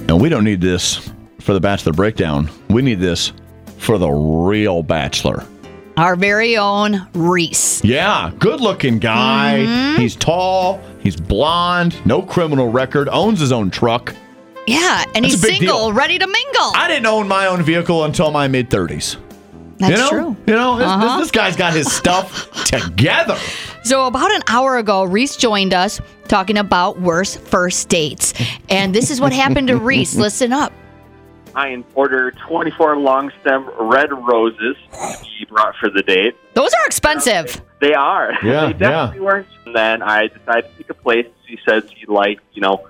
And we don't need this for the Bachelor Breakdown. We need this for the real Bachelor. Our very own Reese. Yeah, good-looking guy. Mm-hmm. He's tall. He's blonde. No criminal record. Owns his own truck. Yeah, and That's he's a big single, deal. ready to mingle. I didn't own my own vehicle until my mid-30s. That's true. This guy's got his stuff together. So about an hour ago, Reese joined us talking about worst first dates. And this is what happened to Reese. Listen up. I ordered 24 long stem red roses to be brought for the date. Those are expensive. They are. Yeah, They definitely weren't. And then I decided to pick a place. She said she liked,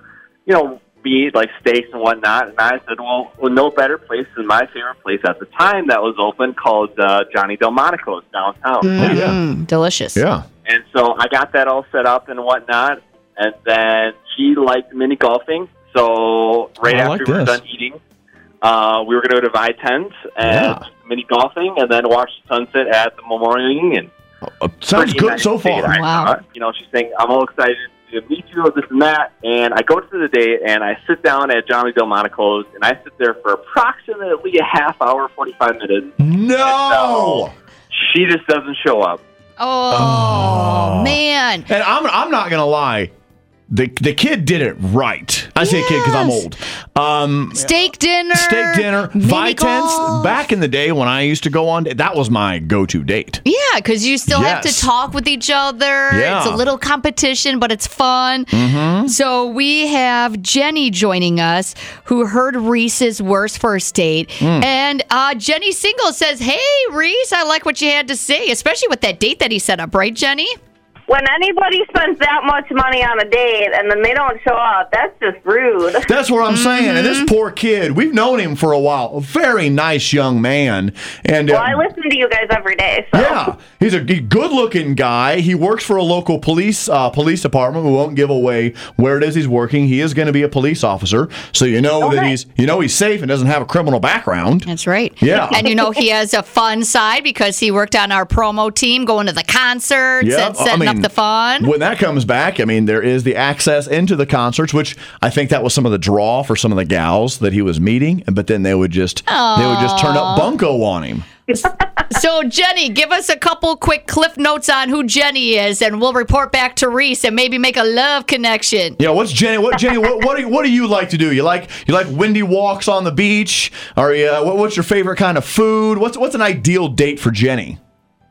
meat, like steaks and whatnot. And I said, well, no better place than my favorite place at the time that was open called Johnny Delmonico's downtown. Delicious. Yeah. And so I got that all set up and whatnot. And then she liked mini golfing. So right after we were done eating, we were going to go to Vi-Tens and mini golfing and then watch the sunset at the Memorial Union. Sounds good nice so far. date, Wow. She's saying, I'm all excited to meet you, this and that. And I go to the date and I sit down at Johnny Delmonico's and I sit there for approximately a half hour, 45 minutes. No! She just doesn't show up. Oh, man. And I'm not going to lie. The kid did it right. I say kid because I'm old. Steak dinner. Vi-Tens. golf. Back in the day when I used to go on, that was my go-to date. Yeah, because you still have to talk with each other. Yeah. It's a little competition, but it's fun. Mm-hmm. So we have Jenny joining us, who heard Reese's worst first date. And Jenny Single says, hey, Reese, I like what you had to say, especially with that date that he set up, right, Jenny? When anybody spends that much money on a date and then they don't show up, that's just rude. That's what I'm saying. And this poor kid, we've known him for a while. A very nice young man. And Well, I listen to you guys every day. So. yeah, he's a good-looking guy. He works for a local police department. We won't give away where it is he's working. He is going to be a police officer, so that he's safe and doesn't have a criminal background. That's right. Yeah. And he has a fun side because he worked on our promo team, going to the concerts and setting up the fun. When that comes back, there is the access into the concerts, which I think that was some of the draw for some of the gals that he was meeting. But then they would just turn up bunco on him. So, Jenny, give us a couple quick cliff notes on who Jenny is, and we'll report back to Reese and maybe make a love connection. Yeah, what's Jenny? What do you like to do? You like windy walks on the beach? Or what's your favorite kind of food? What's an ideal date for Jenny?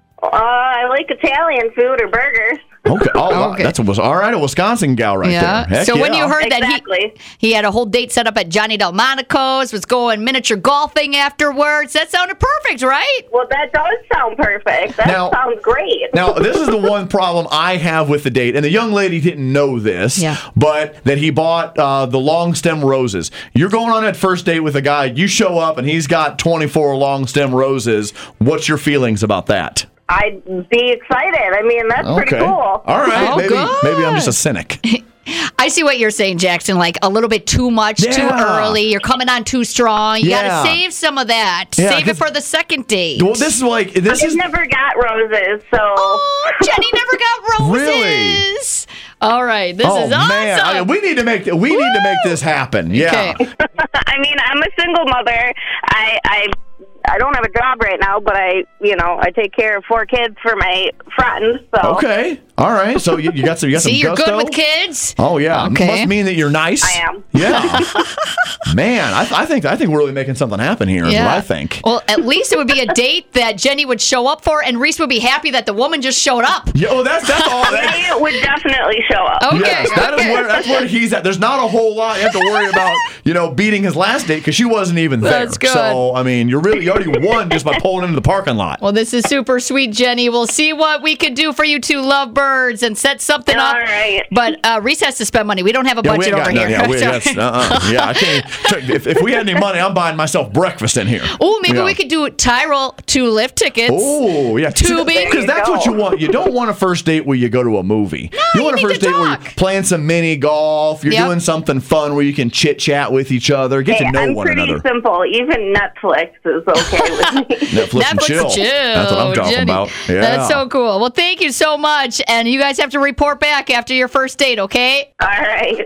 I like Italian food or burgers. Okay. Oh, okay. That's a Wisconsin gal right there. Heck so when you heard Exactly. that he had a whole date set up at Johnny Delmonico's, was going miniature golfing afterwards, that sounded perfect, right? Well, that does sound perfect. That sounds great. Now, this is the one problem I have with the date, and the young lady didn't know this, but that he bought the long stem roses. You're going on that first date with a guy, you show up, and he's got 24 long stem roses. What's your feelings about that? I'd be excited. That's pretty cool. All right. Maybe I'm just a cynic. I see what you're saying, Jackson. Like a little bit too much, too early. You're coming on too strong. You got to save some of that. Yeah, save it for the second date. Well, this is never got roses, so. Oh, Jenny never got roses. Really? All right, this is awesome. Man. We need to make this happen. Yeah. Okay. I'm a single mother. I don't have a job right now, but I take care of 4 kids for my friends. So. Okay. All right. So you got some See, you're gusto? good with kids. Oh yeah. Okay. Must mean that you're nice. I am. Yeah. Man, I think we're really making something happen here. Is what I think. Well, at least it would be a date that Jenny would show up for, and Reese would be happy that the woman just showed up. Yeah. Oh, that's all. They would definitely show up. Okay. Yes, that's where he's at. There's not a whole lot you have to worry about. Beating his last date because she wasn't even there. That's good. So you already won just by pulling into the parking lot. Well, this is super sweet, Jenny. We'll see what we can do for you two lovebirds and set something up. All right. But Reese has to spend money. We don't have a budget over here. I can't. If we had any money, I'm buying myself breakfast in here. Oh, maybe we could do Tyrell 2 lift tickets. Oh, yeah. Tubing. Because that's what you want. You don't want a first date where you go to a movie. No, you want a need first to date where talk. you're playing some mini golf. You're doing something fun where you can chit-chat with each other, get to know one another. I'm pretty simple. Even Netflix is okay with me. Netflix and chill. That's what I'm talking about. Yeah. That's so cool. Well, thank you so much. And you guys have to report back after your first date, okay? All right.